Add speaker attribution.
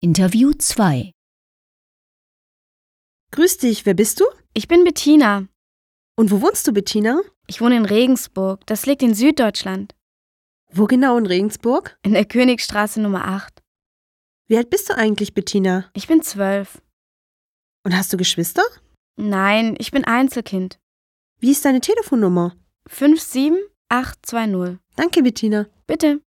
Speaker 1: Interview 2.
Speaker 2: Grüß dich, wer bist du?
Speaker 3: Ich bin Bettina.
Speaker 2: Und wo wohnst du, Bettina?
Speaker 3: Ich wohne in Regensburg. Das liegt in Süddeutschland.
Speaker 2: Wo genau in Regensburg?
Speaker 3: In der Königstraße Nummer 8.
Speaker 2: Wie alt bist du eigentlich, Bettina?
Speaker 3: Ich bin 12.
Speaker 2: Und hast du Geschwister?
Speaker 3: Nein, ich bin Einzelkind.
Speaker 2: Wie ist deine Telefonnummer?
Speaker 3: 57820.
Speaker 2: Danke, Bettina.
Speaker 3: Bitte.